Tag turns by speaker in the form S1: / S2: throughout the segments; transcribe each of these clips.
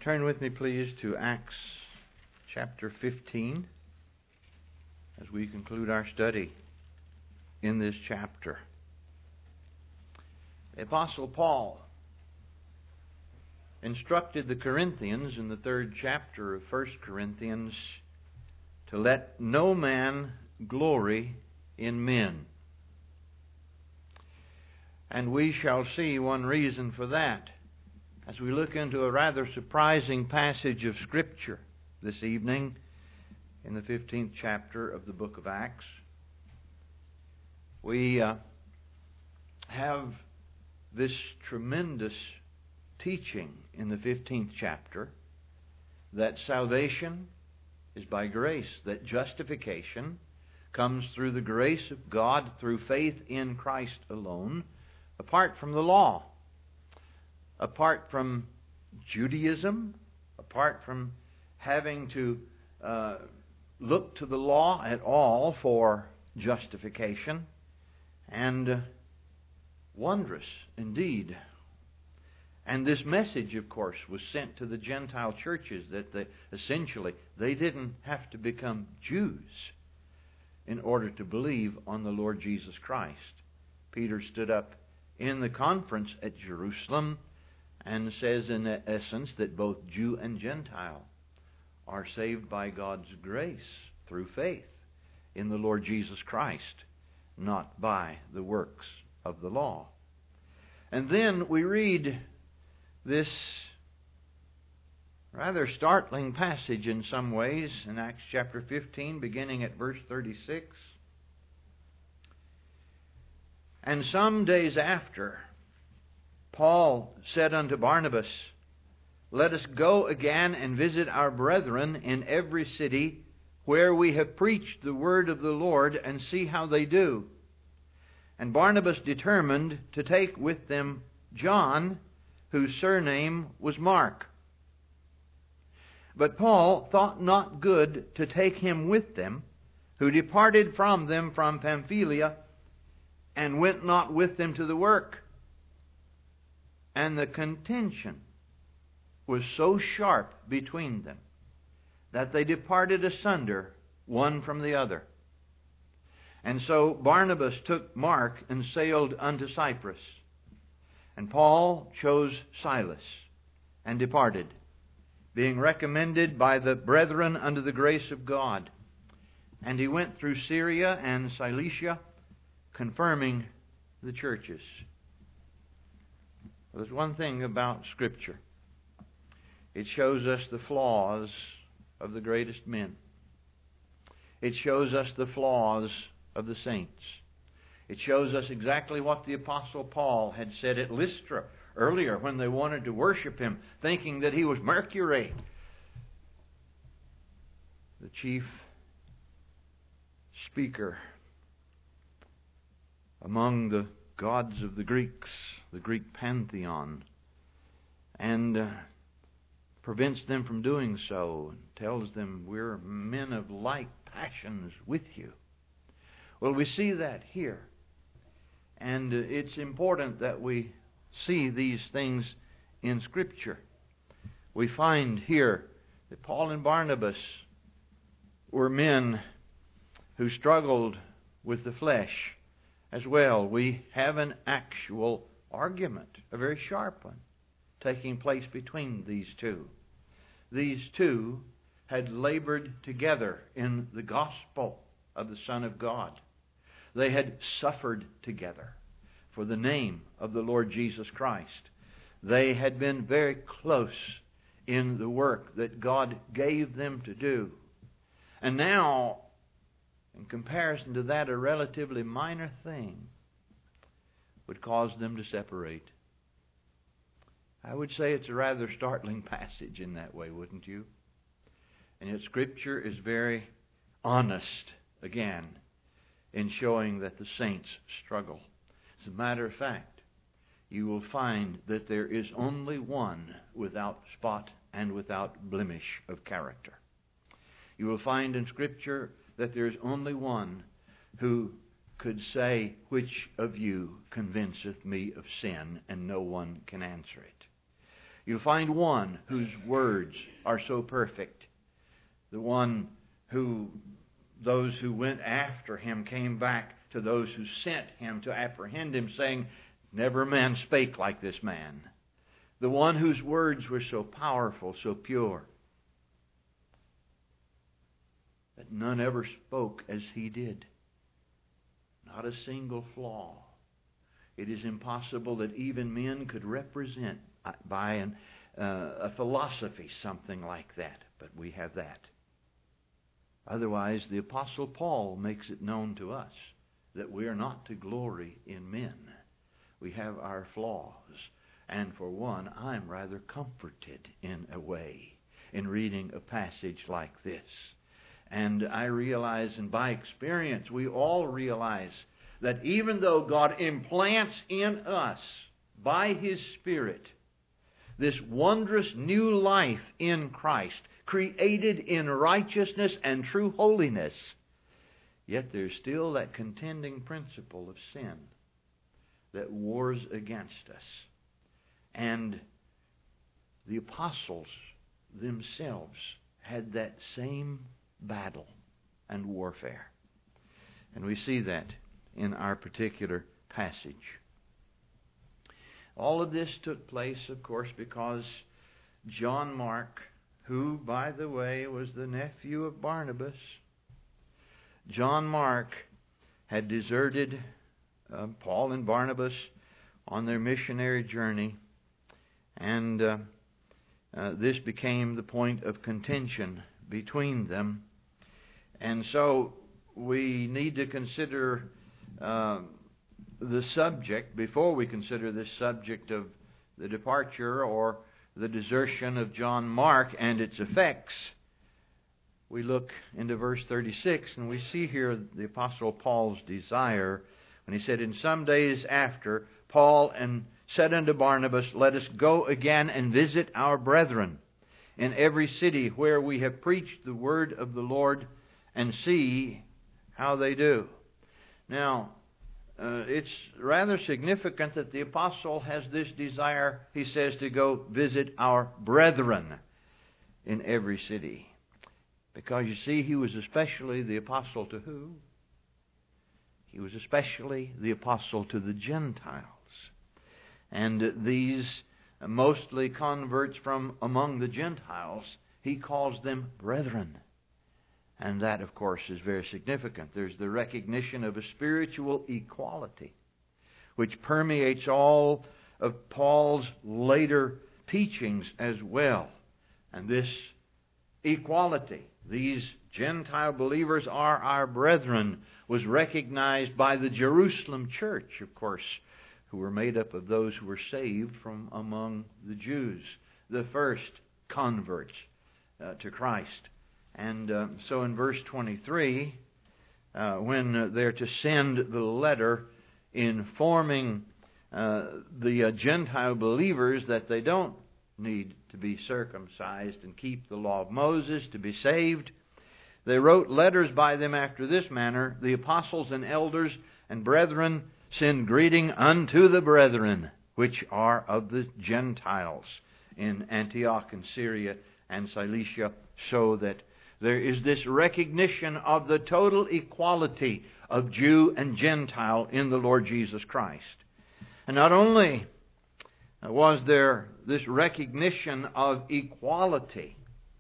S1: Turn with me, please, to Acts chapter 15 as we conclude our study in this chapter. The Apostle Paul instructed the Corinthians in the 3rd chapter of 1 Corinthians to let no man glory in men. And we shall see one reason for that as we look into a rather surprising passage of Scripture this evening in the 15th chapter of the book of Acts. We have this tremendous teaching in the 15th chapter that salvation is by grace, that justification comes through the grace of God through faith in Christ alone, apart from the law, apart from Judaism, apart from having to look to the law at all for justification, and wondrous indeed. And this message, of course, was sent to the Gentile churches that they didn't have to become Jews in order to believe on the Lord Jesus Christ. Peter stood up in the conference at Jerusalem and says in essence that both Jew and Gentile are saved by God's grace through faith in the Lord Jesus Christ, not by the works of the law. And then we read this rather startling passage in some ways in Acts chapter 15, beginning at verse 36. And some days after, Paul said unto Barnabas, Let us go again and visit our brethren in every city where we have preached the word of the Lord, and see how they do. And Barnabas determined to take with them John, whose surname was Mark. But Paul thought not good to take him with them, who departed from them from Pamphylia, and went not with them to the work. And the contention was so sharp between them that they departed asunder one from the other. And so Barnabas took Mark and sailed unto Cyprus. And Paul chose Silas and departed, being recommended by the brethren unto the grace of God. And he went through Syria and Cilicia, confirming the churches. There's one thing about Scripture. It shows us the flaws of the greatest men. It shows us the flaws of the saints. It shows us exactly what the Apostle Paul had said at Lystra earlier when they wanted to worship him, thinking that he was Mercury, the chief speaker among the gods of the Greeks, the Greek pantheon, and prevents them from doing so, and tells them, we're men of like passions with you. Well, we see that here. And it's important that we see these things in Scripture. We find here that Paul and Barnabas were men who struggled with the flesh as well. We have an actual argument, a very sharp one, taking place between these two. These two had labored together in the gospel of the Son of God. They had suffered together for the name of the Lord Jesus Christ. They had been very close in the work that God gave them to do. And now, in comparison to that, a relatively minor thing would cause them to separate. I would say it's a rather startling passage in that way, wouldn't you? And yet Scripture is very honest, again, in showing that the saints struggle. As a matter of fact, you will find that there is only one without spot and without blemish of character. You will find in Scripture that there is only one who could say, which of you convinceth me of sin, and no one can answer it. You'll find one whose words are so perfect. The one who those who went after him came back to those who sent him to apprehend him, saying, "Never man spake like this man." The one whose words were so powerful, so pure, that none ever spoke as he did. Not a single flaw. It is impossible that even men could represent by a philosophy something like that, but we have that. Otherwise, the Apostle Paul makes it known to us that we are not to glory in men. We have our flaws. And for one, I'm rather comforted in a way in reading a passage like this. And I realize, and by experience, we all realize that even though God implants in us, by His Spirit, this wondrous new life in Christ, created in righteousness and true holiness, yet there's still that contending principle of sin that wars against us. And the apostles themselves had that same battle and warfare. And we see that in our particular passage. All of this took place, of course, because John Mark, who, by the way, was the nephew of Barnabas, John Mark had deserted Paul and Barnabas on their missionary journey, and this became the point of contention between them. And so we need to consider the subject, before we consider this subject of the departure or the desertion of John Mark and its effects. We look into verse 36, and we see here the Apostle Paul's desire when he said, "In some days after, Paul said unto Barnabas, Let us go again and visit our brethren in every city where we have preached the word of the Lord, and see how they do." Now, it's rather significant that the apostle has this desire, he says, to go visit our brethren in every city. Because, you see, he was especially the apostle to who? He was especially the apostle to the Gentiles. And these mostly converts from among the Gentiles, he calls them brethren. And that, of course, is very significant. There's the recognition of a spiritual equality, which permeates all of Paul's later teachings as well. And this equality, these Gentile believers are our brethren, was recognized by the Jerusalem church, of course, who were made up of those who were saved from among the Jews, the first converts to Christ. And so in verse 23, when they're to send the letter informing the Gentile believers that they don't need to be circumcised and keep the law of Moses to be saved, they wrote letters by them after this manner: "The apostles and elders and brethren send greeting unto the brethren which are of the Gentiles in Antioch and Syria and Cilicia," so that there is this recognition of the total equality of Jew and Gentile in the Lord Jesus Christ. And not only was there this recognition of equality,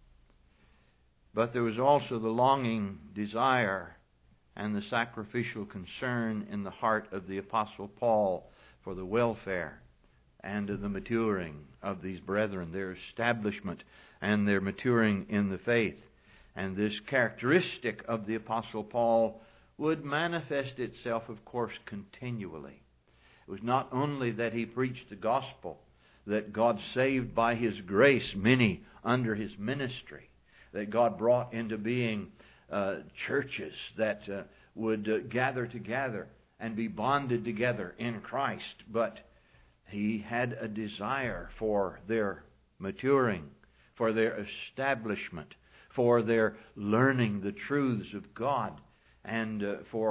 S1: but there was also the longing desire and the sacrificial concern in the heart of the Apostle Paul for the welfare and the maturing of these brethren, their establishment and their maturing in the faith. And this characteristic of the Apostle Paul would manifest itself, of course, continually. It was not only that he preached the gospel, that God saved by His grace many under his ministry, that God brought into being churches that would gather together and be bonded together in Christ, but he had a desire for their maturing, for their establishment, for their learning the truths of God, and for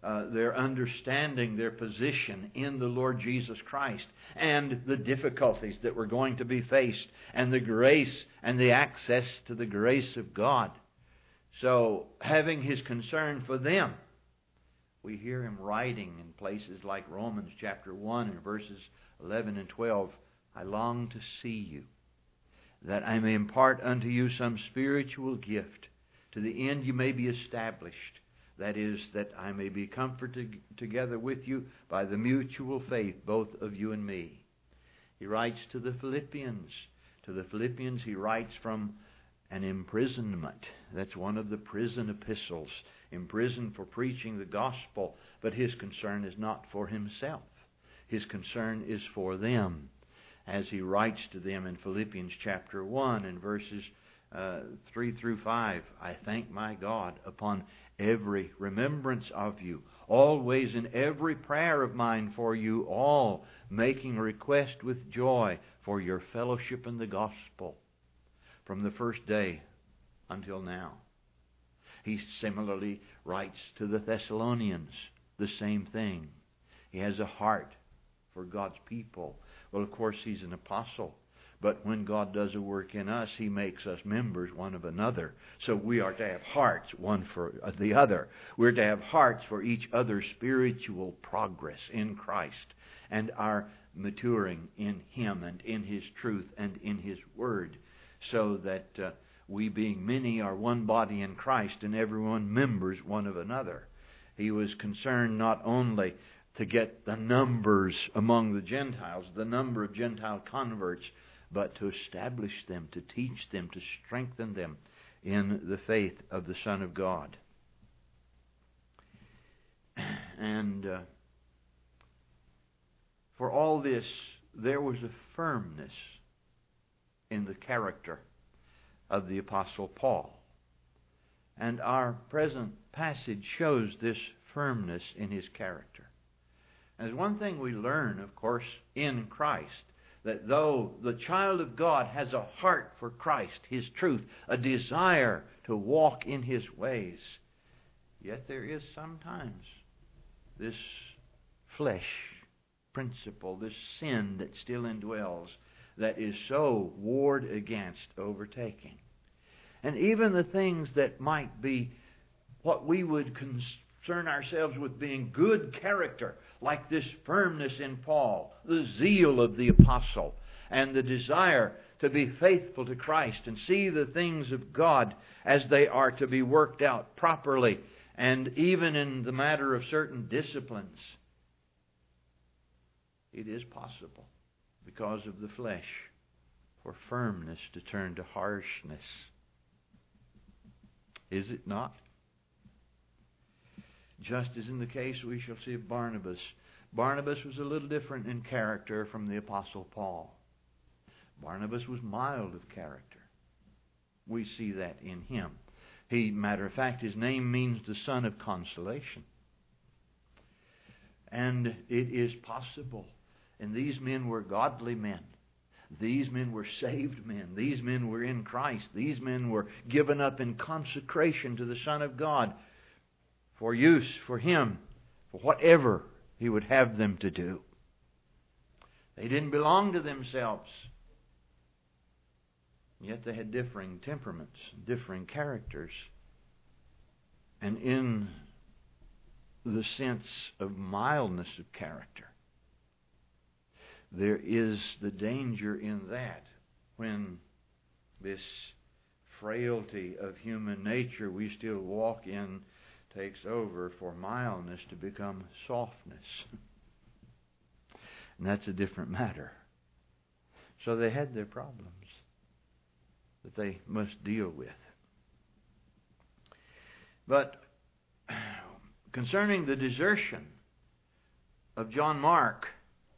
S1: their understanding their position in the Lord Jesus Christ and the difficulties that were going to be faced and the grace and the access to the grace of God. So, having His concern for them, we hear Him writing in places like Romans chapter 1 and verses 11 and 12, I long to see you, that I may impart unto you some spiritual gift, to the end you may be established. That is, that I may be comforted together with you by the mutual faith, both of you and me. He writes to the Philippians. To the Philippians he writes from an imprisonment. That's one of the prison epistles. Imprisoned for preaching the gospel. But his concern is not for himself. His concern is for them. As he writes to them in Philippians chapter 1 and verses 3 through 5, I thank my God upon every remembrance of you, always in every prayer of mine for you all, making request with joy for your fellowship in the gospel from the first day until now. He similarly writes to the Thessalonians the same thing. He has a heart for God's people. Well, of course, he's an apostle. But when God does a work in us, He makes us members one of another. So we are to have hearts one for the other. We're to have hearts for each other's spiritual progress in Christ and our maturing in Him and in His truth and in His Word, so that we being many are one body in Christ and everyone members one of another. He was concerned not only to get the numbers among the Gentiles, the number of Gentile converts, but to establish them, to teach them, to strengthen them in the faith of the Son of God. And for all this, there was a firmness in the character of the Apostle Paul. And our present passage shows this firmness in his character. And there's one thing we learn, of course, in Christ, that though the child of God has a heart for Christ, His truth, a desire to walk in His ways, yet there is sometimes this flesh principle, this sin that still indwells, that is so warred against overtaking. And even the things that might be what we would concern ourselves with being good character, like this firmness in Paul, the zeal of the apostle, and the desire to be faithful to Christ and see the things of God as they are to be worked out properly, and even in the matter of certain disciplines. It is possible, because of the flesh, for firmness to turn to harshness. Is it not? Just as in the case we shall see of Barnabas. Barnabas was a little different in character from the Apostle Paul. Barnabas was mild of character. We see that in him. Matter of fact, his name means the son of consolation. And it is possible. And these men were godly men. These men were saved men. These men were in Christ. These men were given up in consecration to the Son of God, for use for Him, for whatever He would have them to do. They didn't belong to themselves. Yet they had differing temperaments, differing characters. And in the sense of mildness of character, there is the danger in that when this frailty of human nature we still walk in takes over for mildness to become softness. And that's a different matter. So they had their problems that they must deal with. But concerning the desertion of John Mark,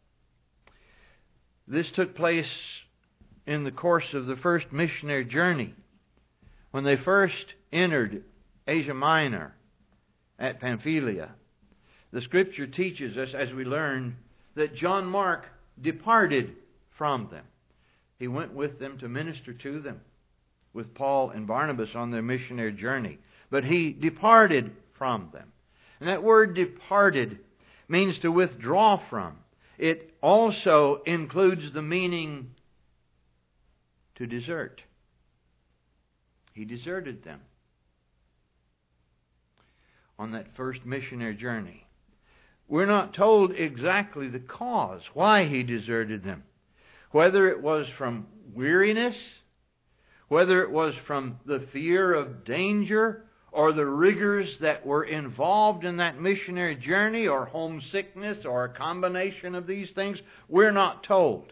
S1: this took place in the course of the first missionary journey, when they first entered Asia Minor at Pamphylia. The Scripture teaches us, as we learn, that John Mark departed from them. He went with them to minister to them, with Paul and Barnabas on their missionary journey. But he departed from them. And that word departed means to withdraw from. It also includes the meaning to desert. He deserted them on that first missionary journey. We're not told exactly the cause, why he deserted them. Whether it was from weariness, whether it was from the fear of danger, or the rigors that were involved in that missionary journey, or homesickness, or a combination of these things, we're not told.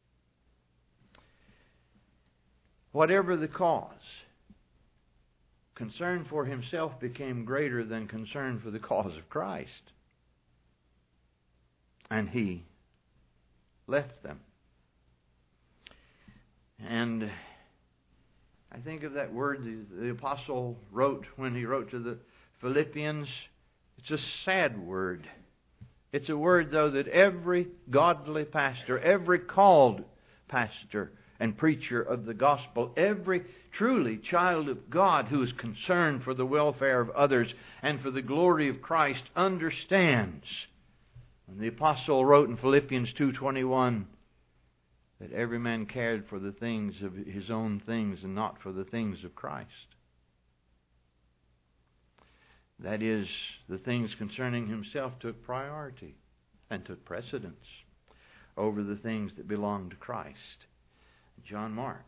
S1: Whatever the cause, concern for himself became greater than concern for the cause of Christ. And he left them. And I think of that word the apostle wrote when he wrote to the Philippians. It's a sad word. It's a word, though, that every godly pastor, every called pastor and preacher of the gospel, every truly child of God who is concerned for the welfare of others and for the glory of Christ understands. And the apostle wrote in Philippians 2:21 that every man cared for the things of his own things and not for the things of Christ. That is, the things concerning himself took priority and took precedence over the things that belonged to Christ. John Mark,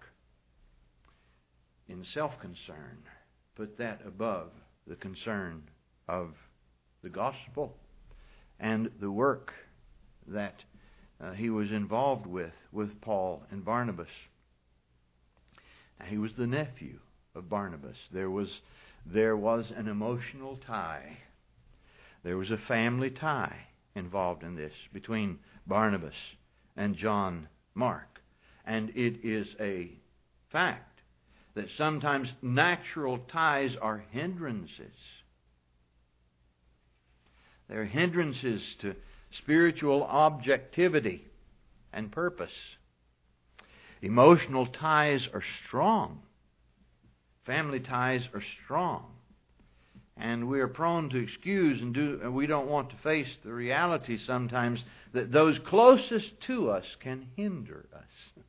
S1: in self-concern, put that above the concern of the gospel and the work that he was involved with Paul and Barnabas. He was the nephew of Barnabas. There was an emotional tie. There was a family tie involved in this between Barnabas and John Mark. And it is a fact that sometimes natural ties are hindrances. They're hindrances to spiritual objectivity and purpose. Emotional ties are strong. Family ties are strong. And we are prone to excuse and we don't want to face the reality sometimes that those closest to us can hinder us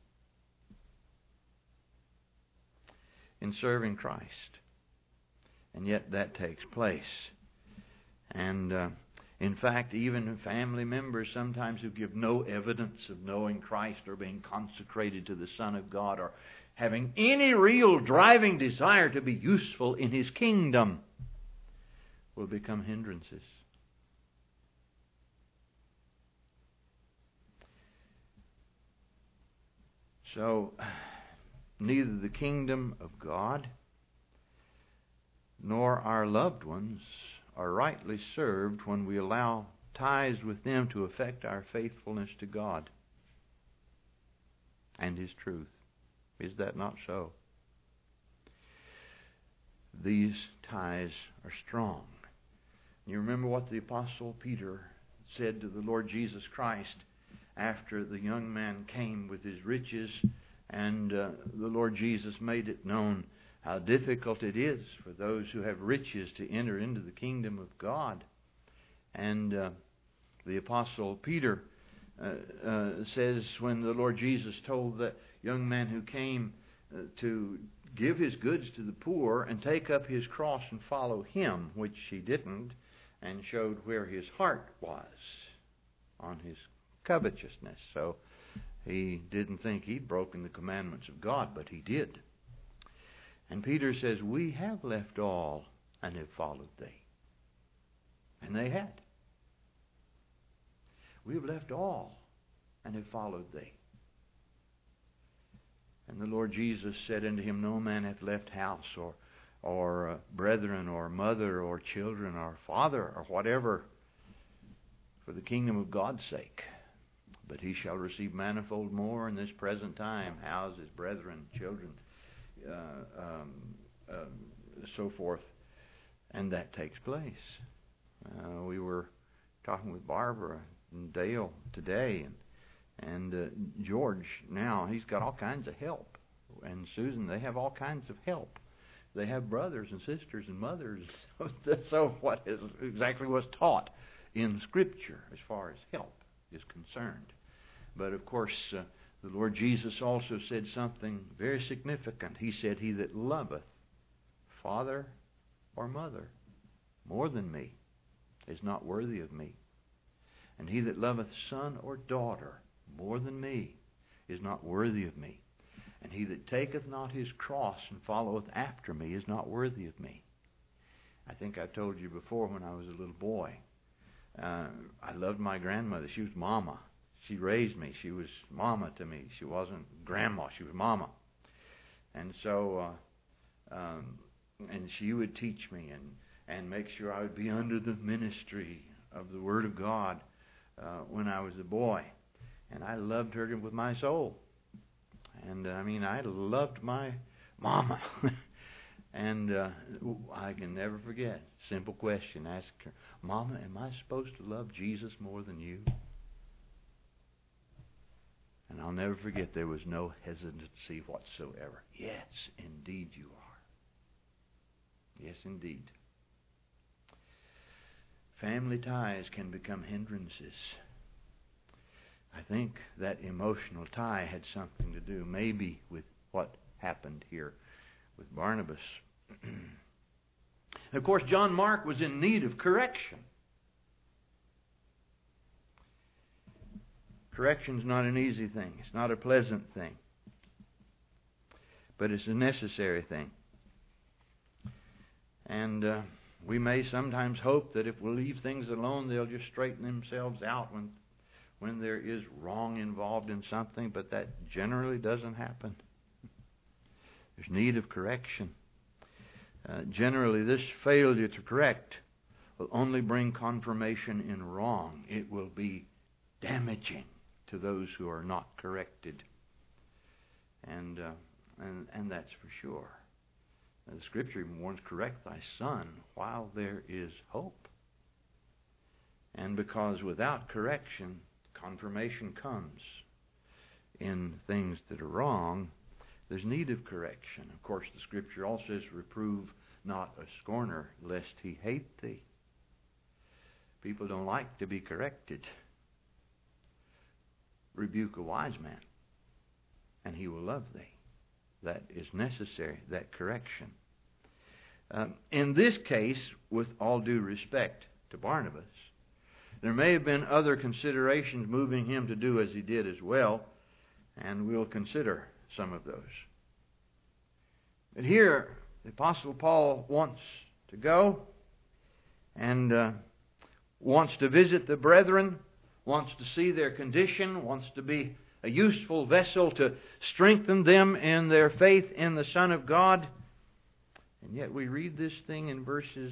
S1: in serving Christ. And yet that takes place. And in fact, even family members sometimes who give no evidence of knowing Christ or being consecrated to the Son of God or having any real driving desire to be useful in His kingdom will become hindrances. So, neither the kingdom of God nor our loved ones are rightly served when we allow ties with them to affect our faithfulness to God and His truth. Is that not so? These ties are strong. You remember what the Apostle Peter said to the Lord Jesus Christ after the young man came with his riches, and the Lord Jesus made it known how difficult it is for those who have riches to enter into the kingdom of God. And the Apostle Peter says when the Lord Jesus told that young man who came to give his goods to the poor and take up his cross and follow Him, which he didn't, and showed where his heart was on his covetousness. So he didn't think he'd broken the commandments of God, but he did. And Peter says, we have left all and have followed Thee. And they had. We have left all and have followed Thee. And the Lord Jesus said unto him, no man hath left house or brethren or mother or children or father or whatever for the kingdom of God's sake. But he shall receive manifold more in this present time, houses, brethren, children, so forth. And that takes place. We were talking with Barbara and Dale today, and George now, he's got all kinds of help. And Susan, they have all kinds of help. they have brothers and sisters and mothers. So what is exactly what's taught in Scripture as far as help is concerned. But of course, the Lord Jesus also said something very significant. He said, "He that loveth father or mother more than me is not worthy of me. And he that loveth son or daughter more than me is not worthy of me. And he that taketh not his cross and followeth after me is not worthy of me." I think I've told you before, when I was a little boy, I loved my grandmother. She was Mama. She raised me. She was Mama to me. She wasn't Grandma. She was Mama. And so, and she would teach me and make sure I would be under the ministry of the Word of God when I was a boy. And I loved her with my soul. And I loved my Mama. And I can never forget, simple question, ask her, "Mama, am I supposed to love Jesus more than you?" And I'll never forget, there was no hesitancy whatsoever. "Yes, indeed you are. Yes, indeed." Family ties can become hindrances. I think that emotional tie had something to do maybe with what happened here with Barnabas. Of course, John Mark was in need of correction. Correction's not an easy thing. It's not a pleasant thing. But it's a necessary thing. And we may sometimes hope that if we leave things alone, they'll just straighten themselves out when there is wrong involved in something, but that generally doesn't happen. There's need of correction. Generally, this failure to correct will only bring confirmation in wrong. It will be damaging to those who are not corrected. And that's for sure. The Scripture even warns, "Correct thy son while there is hope." And because without correction, confirmation comes in things that are wrong, there's need of correction. Of course, the Scripture also says, "Reprove not a scorner, lest he hate thee." People don't like to be corrected. Rebuke a wise man, and he will love thee. That is necessary, that correction. In this case, with all due respect to Barnabas, there may have been other considerations moving him to do as he did as well, and we'll consider some of those. But here, the Apostle Paul wants to go and wants to visit the brethren, wants to see their condition, wants to be a useful vessel to strengthen them in their faith in the Son of God. And yet we read this thing in verses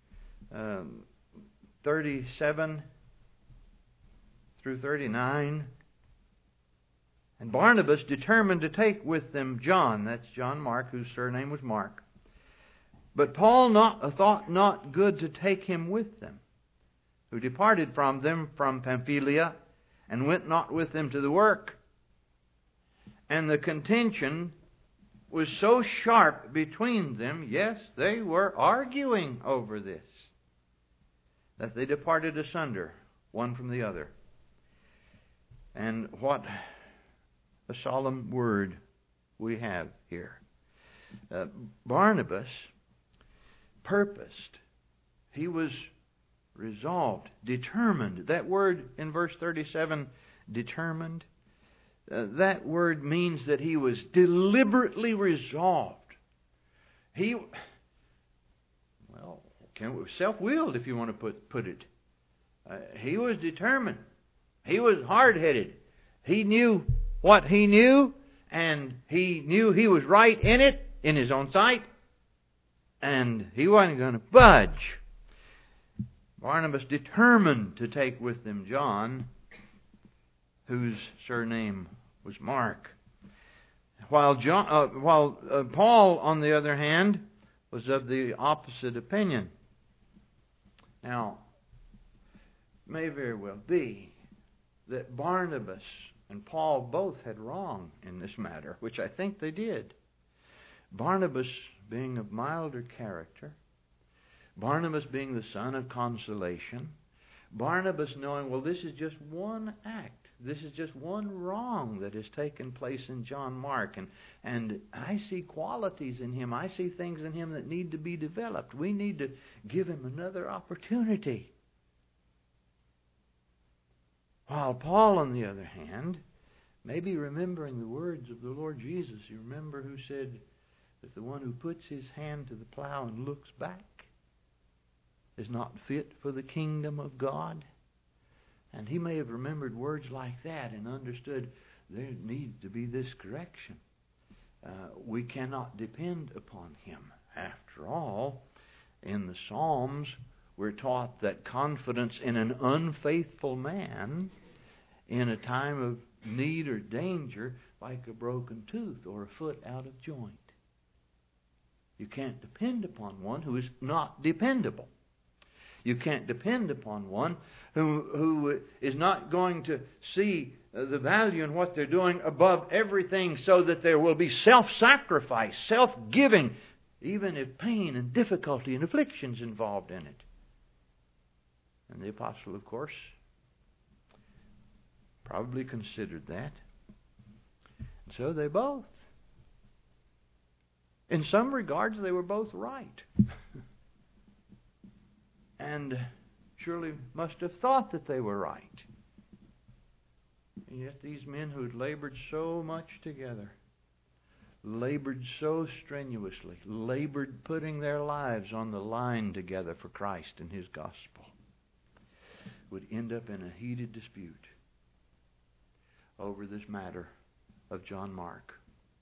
S1: 37 through 39. "And Barnabas determined to take with them John," that's John Mark, whose surname was Mark. "But Paul thought not good to take him with them, who departed from them from Pamphylia, and went not with them to the work. And the contention was so sharp between them," yes, they were arguing over this, "that they departed asunder, one from the other." And what a solemn word we have here. Barnabas purposed. He was resolved, determined. That word in verse 37, determined, that word means that he was deliberately resolved. Self-willed, if you want to put it. He was determined. He was hard-headed. He knew what he knew, and he knew he was right in it, in his own sight, and he wasn't going to budge. Barnabas determined to take with them John, whose surname was Mark. While Paul, on the other hand, was of the opposite opinion. Now, it may very well be that Barnabas and Paul both had wrong in this matter, which I think they did. Barnabas being of milder character, Barnabas being the son of consolation, Barnabas knowing, well, this is just one act. This is just one wrong that has taken place in John Mark. And I see qualities in him. I see things in him that need to be developed. We need to give him another opportunity. While Paul, on the other hand, may be remembering the words of the Lord Jesus. You remember who said that the one who puts his hand to the plow and looks back is not fit for the kingdom of God. And he may have remembered words like that and understood there needs to be this correction. We cannot depend upon him. After all, in the Psalms, we're taught that confidence in an unfaithful man in a time of need or danger, like a broken tooth or a foot out of joint. You can't depend upon one who is not dependable. You can't depend upon one who is not going to see the value in what they're doing above everything, so that there will be self-sacrifice, self-giving, even if pain and difficulty and afflictions involved in it. And the apostle, of course, probably considered that. And so they both. In some regards, they were both right. And surely must have thought that they were right. And yet these men who had labored so much together, labored so strenuously, labored putting their lives on the line together for Christ and His gospel, would end up in a heated dispute over this matter of John Mark.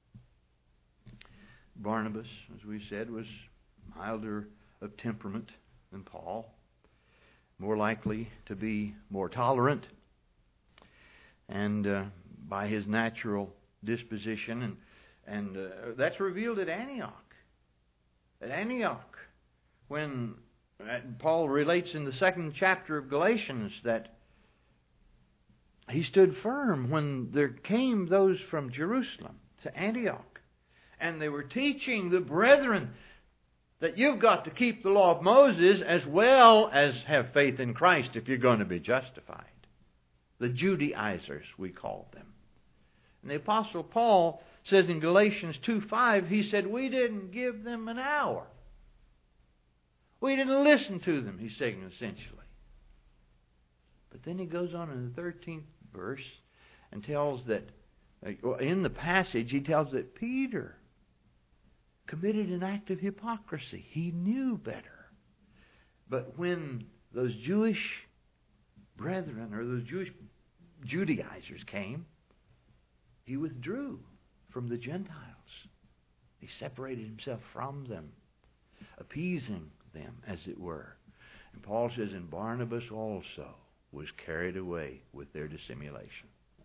S1: Barnabas, as we said, was milder of temperament than Paul, more likely to be more tolerant, and by his natural disposition, and that's revealed at Antioch. At Antioch, when Paul relates in the 2nd chapter of Galatians that he stood firm when there came those from Jerusalem to Antioch, and they were teaching the brethren that you've got to keep the law of Moses as well as have faith in Christ if you're going to be justified. The Judaizers, we call them. And the Apostle Paul says in Galatians 2:5, he said, we didn't give them an hour. We didn't listen to them, he's saying essentially. But then he goes on in the 13th verse and tells that, in the passage, he tells that Peter committed an act of hypocrisy. He knew better. But when those Jewish brethren, or those Jewish Judaizers came, he withdrew from the Gentiles. He separated himself from them, appeasing them, as it were. And Paul says, and Barnabas also was carried away with their dissimulation.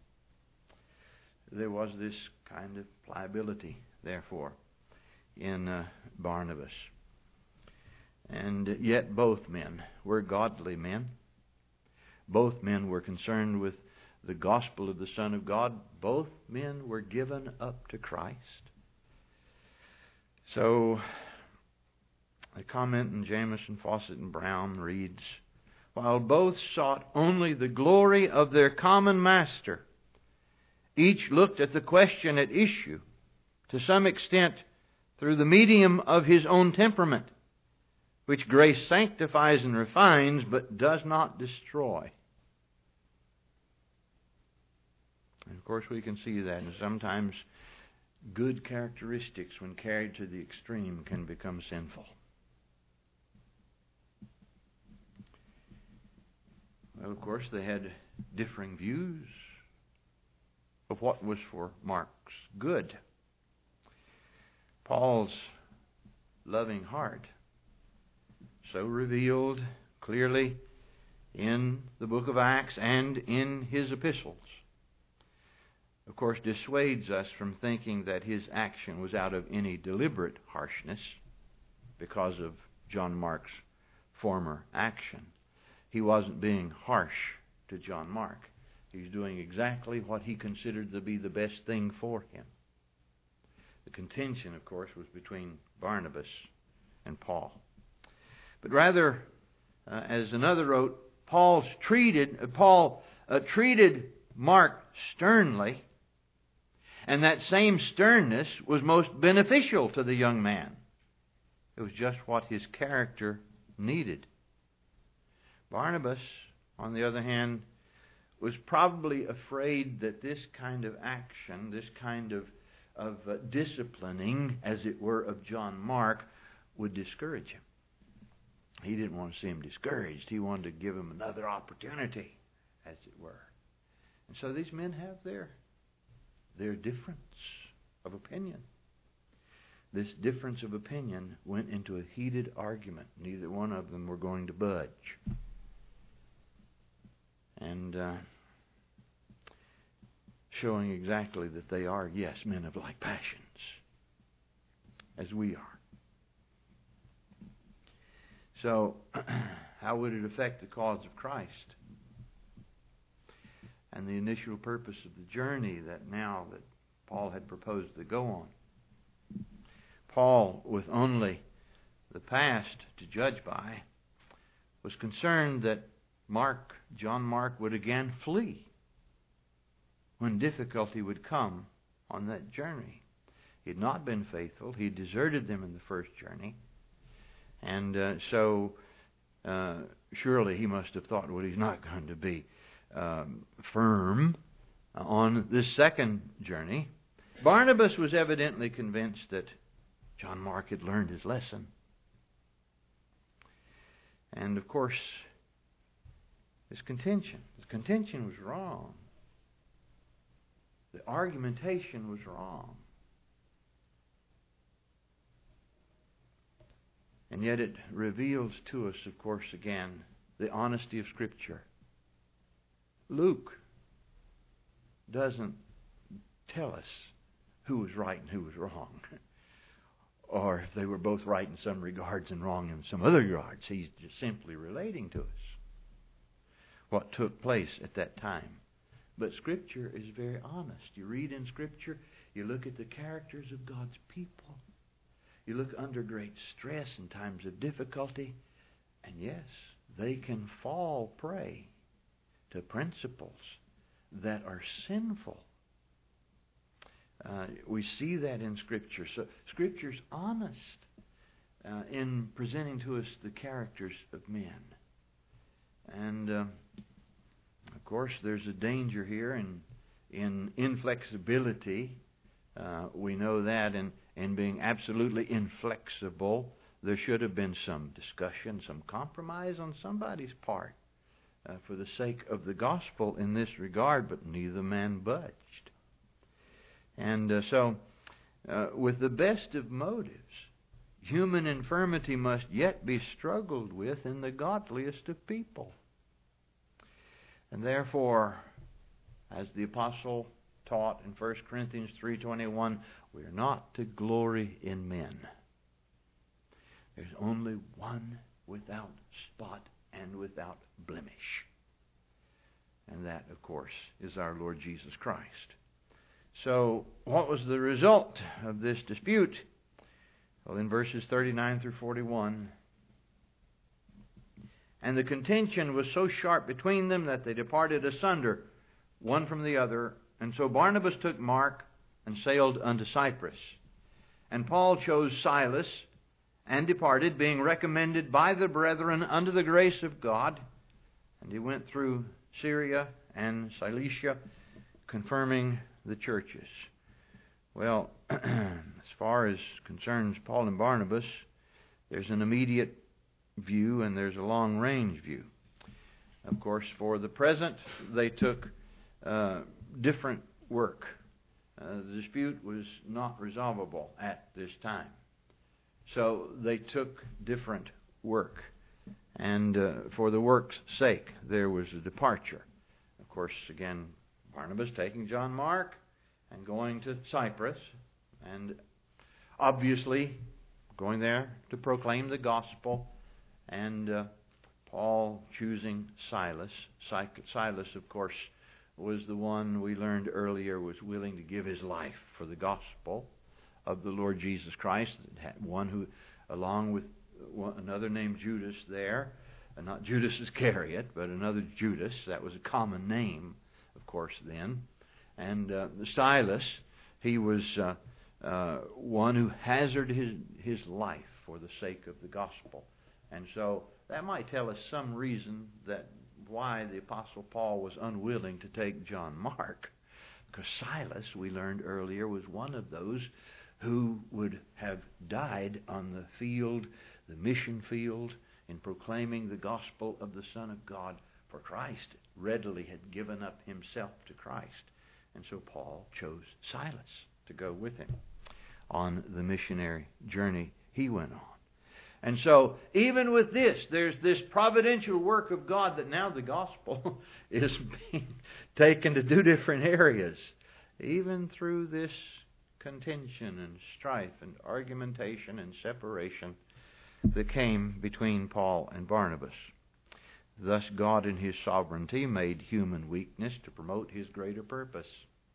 S1: There was this kind of pliability, therefore, in Barnabas. And yet both men were godly men. Both men were concerned with the gospel of the Son of God. Both men were given up to Christ. So the comment in Jamieson, Fawcett, and Brown reads, while both sought only the glory of their common master, each looked at the question at issue, to some extent through the medium of his own temperament, which grace sanctifies and refines, but does not destroy. And of course we can see that, and sometimes good characteristics, when carried to the extreme, can become sinful. Well, of course, they had differing views of what was for Mark's good. Paul's loving heart, so revealed clearly in the book of Acts and in his epistles, of course, dissuades us from thinking that his action was out of any deliberate harshness because of John Mark's former action. He wasn't being harsh to John Mark. He's doing exactly what he considered to be the best thing for him. The contention, of course, was between Barnabas and Paul. But rather, as another wrote, Paul treated Mark sternly, and that same sternness was most beneficial to the young man. It was just what his character needed. Barnabas, on the other hand, was probably afraid that this kind of action, this kind of disciplining, as it were, of John Mark would discourage him. He didn't want to see him discouraged. He wanted to give him another opportunity, as it were. And so these men have their difference of opinion. This difference of opinion went into a heated argument. Neither one of them were going to budge. And showing exactly that they are, yes, men of like passions, as we are. So, how would it affect the cause of Christ and the initial purpose of the journey that Paul had proposed to go on? Paul, with only the past to judge by, was concerned that John Mark would again flee when difficulty would come on that journey. He had not been faithful. He deserted them in the first journey. And so surely he must have thought, well, he's not going to be firm on this second journey. Barnabas was evidently convinced that John Mark had learned his lesson. And of course, his contention was wrong. The argumentation was wrong. And yet it reveals to us, of course, again, the honesty of Scripture. Luke doesn't tell us who was right and who was wrong, or if they were both right in some regards and wrong in some other regards. He's just simply relating to us what took place at that time. But Scripture is very honest. You read in Scripture, you look at the characters of God's people. You look under great stress in times of difficulty, and yes, they can fall prey to principles that are sinful. We see that in Scripture. So Scripture's honest in presenting to us the characters of men. And of course, there's a danger here in inflexibility. We know that in being absolutely inflexible, there should have been some discussion, some compromise on somebody's part for the sake of the gospel in this regard, but neither man budged. And so, with the best of motives, human infirmity must yet be struggled with in the godliest of people. And therefore, as the apostle taught in 1 Corinthians 3:21, we are not to glory in men. There's only one without spot and without blemish. And that, of course, is our Lord Jesus Christ. So, what was the result of this dispute? Well, in verses 39 through 41, and the contention was so sharp between them that they departed asunder, one from the other. And so Barnabas took Mark and sailed unto Cyprus. And Paul chose Silas and departed, being recommended by the brethren unto the grace of God. And he went through Syria and Cilicia, confirming the churches. Well, as far as concerns Paul and Barnabas, there's an immediate view and there's a long-range view. Of course, for the present, they took different work. The dispute was not resolvable at this time. So they took different work. And for the work's sake, there was a departure. Of course, again, Barnabas taking John Mark and going to Cyprus. And obviously going there to proclaim the gospel. And Paul choosing Silas. Silas, of course, was the one we learned earlier was willing to give his life for the gospel of the Lord Jesus Christ, one who, along with another named Judas there, not Judas Iscariot, but another Judas. That was a common name, of course, then. And Silas, he was one who hazarded his life for the sake of the gospel. And so that might tell us some reason that why the Apostle Paul was unwilling to take John Mark. Because Silas, we learned earlier, was one of those who would have died on the field, the mission field, in proclaiming the gospel of the Son of God. For Christ readily had given up himself to Christ. And so Paul chose Silas to go with him on the missionary journey he went on. And so, even with this, there's this providential work of God that now the gospel is being taken to 2 different areas. Even through this contention and strife and argumentation and separation that came between Paul and Barnabas. Thus God in His sovereignty made human weakness to promote His greater purpose,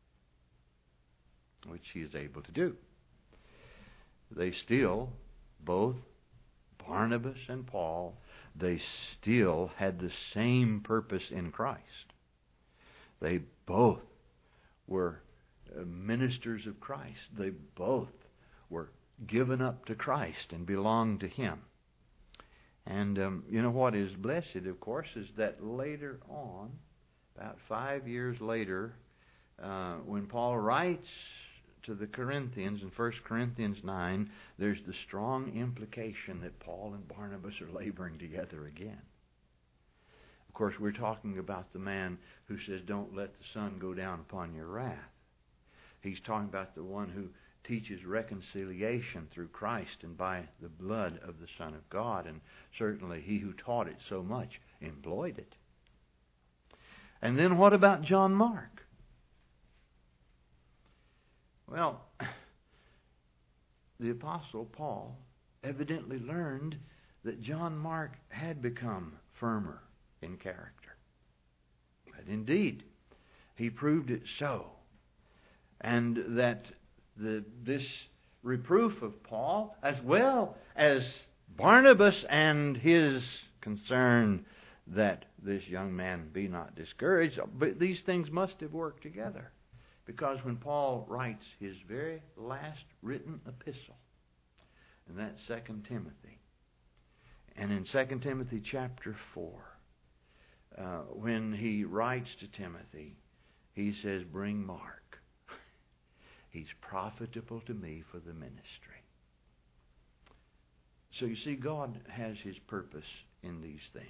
S1: which He is able to do. They still, both Barnabas and Paul, they still had the same purpose in Christ. They both were ministers of Christ. They both were given up to Christ and belonged to Him. And you know what is blessed, of course, is that later on, about 5 years later, when Paul writes to the Corinthians in 1 Corinthians 9, there's the strong implication that Paul and Barnabas are laboring together again. Of course, we're talking about the man who says, don't let the sun go down upon your wrath. He's talking about the one who teaches reconciliation through Christ and by the blood of the Son of God. And certainly he who taught it so much employed it. And then what about John Mark? Well, the Apostle Paul evidently learned that John Mark had become firmer in character. But indeed, he proved it so. And that this reproof of Paul, as well as Barnabas and his concern that this young man be not discouraged, but these things must have worked together. Because when Paul writes his very last written epistle, and that's 2 Timothy, and in 2 Timothy chapter 4, when he writes to Timothy, he says, bring Mark. He's profitable to me for the ministry. So you see, God has His purpose in these things.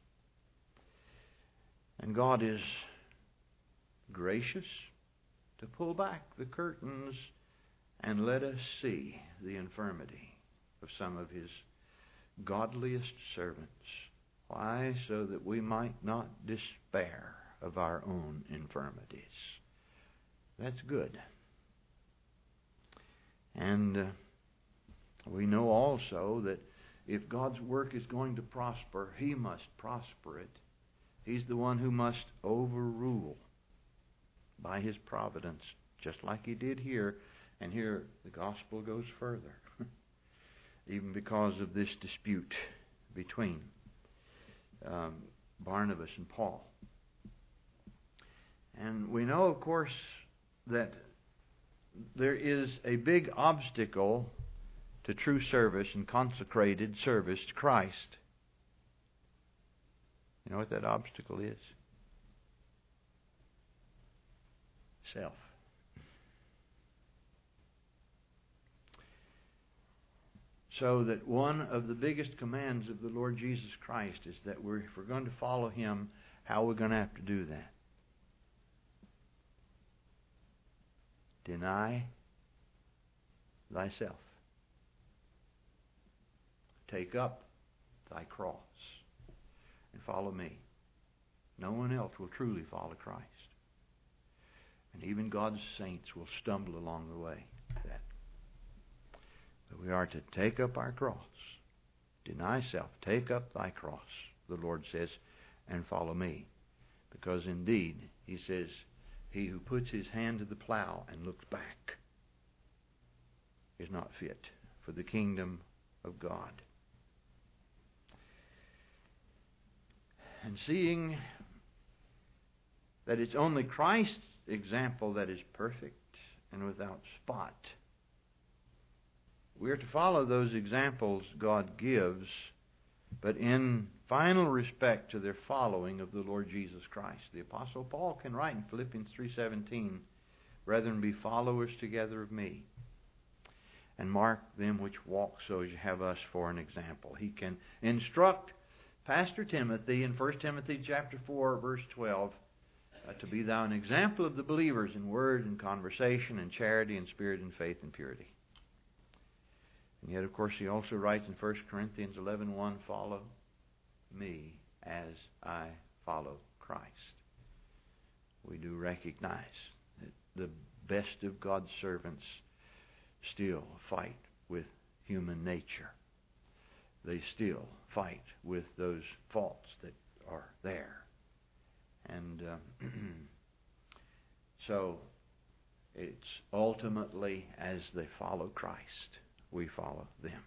S1: And God is gracious to pull back the curtains and let us see the infirmity of some of His godliest servants. Why? So that we might not despair of our own infirmities. That's good. And we know also that if God's work is going to prosper, He must prosper it. He's the one who must overrule by His providence, just like He did here. And here the gospel goes further, even because of this dispute between Barnabas and Paul. And we know, of course, that there is a big obstacle to true service and consecrated service to Christ. You know what that obstacle is? Self. So that one of the biggest commands of the Lord Jesus Christ is that if we're going to follow Him, how are we going to have to do that? Deny thyself. Take up thy cross and follow me. No one else will truly follow Christ. And even God's saints will stumble along the way. But we are to take up our cross. Deny self. Take up thy cross, the Lord says, and follow me. Because indeed, He says, he who puts his hand to the plow and looks back is not fit for the kingdom of God. And seeing that it's only Christ's example that is perfect and without spot, we are to follow those examples God gives, but in final respect to their following of the Lord Jesus Christ. The Apostle Paul can write in Philippians 3:17, "Brethren, be followers together of me, and mark them which walk so as you have us for an example." He can instruct Pastor Timothy in 1 Timothy chapter 4, verse 12, to be thou an example of the believers in word and conversation and charity and spirit and faith and purity. And yet, of course, he also writes in 1 Corinthians 11:1, "Follow me as I follow Christ." We do recognize that the best of God's servants still fight with human nature. They still fight with those faults that are there. And so it's ultimately as they follow Christ, we follow them.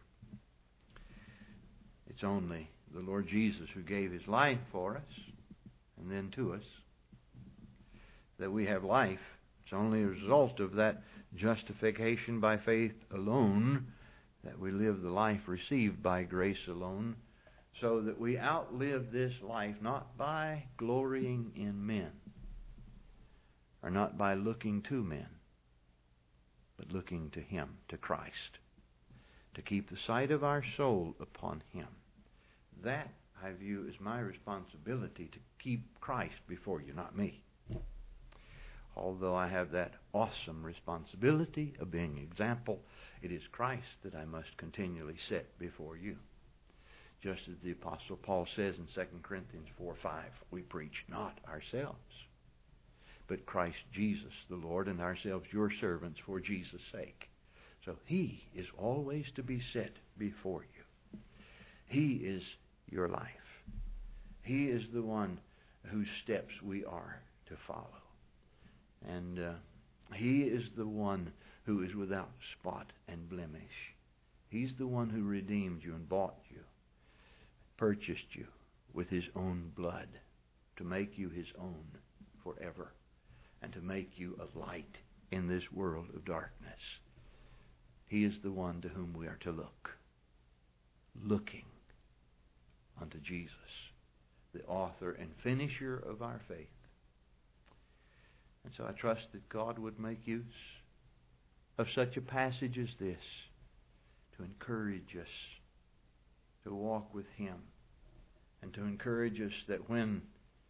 S1: It's only the Lord Jesus who gave His life for us and then to us that we have life. It's only a result of that justification by faith alone that we live the life received by grace alone, so that we outlive this life not by glorying in men, or not by looking to men, but looking to Him, to Christ, to keep the sight of our soul upon Him. That, I view, as my responsibility, to keep Christ before you, not me. Although I have that awesome responsibility of being an example, it is Christ that I must continually set before you. Just as the Apostle Paul says in 2 Corinthians 4:5, "We preach not ourselves, but Christ Jesus the Lord, and ourselves your servants for Jesus' sake." So He is always to be set before you. He is your life. He is the one whose steps we are to follow. And He is the one who is without spot and blemish. He's the one who redeemed you and bought you, purchased you with His own blood, to make you His own forever, and to make you a light in this world of darkness. He is the one to whom we are to look, looking unto Jesus, the author and finisher of our faith. And so I trust that God would make use of such a passage as this to encourage us to walk with Him, and to encourage us that when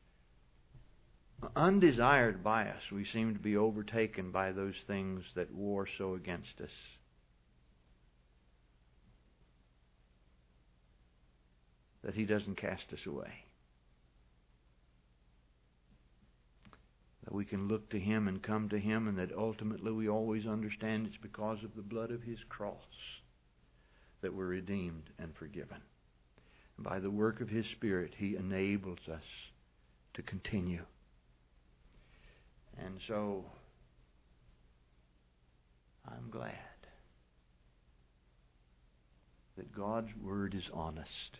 S1: undesired by us, we seem to be overtaken by those things that war so against us, that He doesn't cast us away. That we can look to Him and come to Him, and that ultimately we always understand it's because of the blood of His cross that we're redeemed and forgiven. And by the work of His Spirit, He enables us to continue. And so, I'm glad that God's Word is honest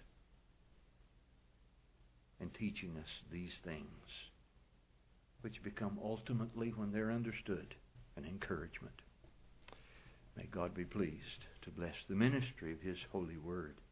S1: in teaching us these things, which become ultimately, when they're understood, an encouragement. May God be pleased to bless the ministry of His holy Word.